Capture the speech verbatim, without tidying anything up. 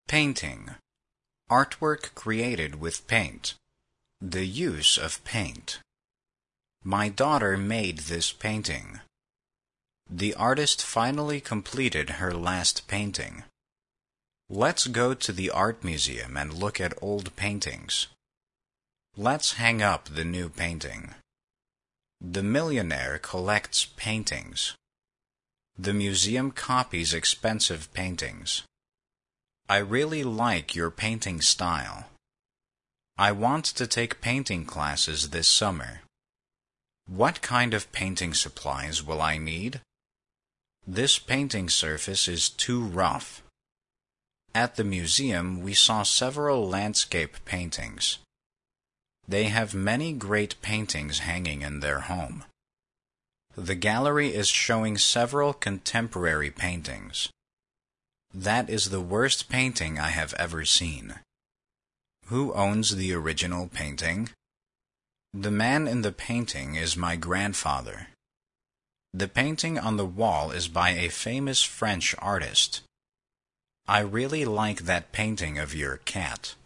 Painting. Artwork created with paint. The use of paint. My daughter made this painting. The artist finally completed her last painting. Let's go to the art museum and look at old paintings. Let's hang up the new painting. The millionaire collects paintings. The museum copies expensive paintings. I really like your painting style. I want to take painting classes this summer. What kind of painting supplies will I need? This painting surface is too rough. At the museum, we saw several landscape paintings. They have many great paintings hanging in their home. The gallery is showing several contemporary paintings. That is the worst painting I have ever seen. Who owns the original painting? The man in the painting is my grandfather. The painting on the wall is by a famous French artist. I really like that painting of your cat.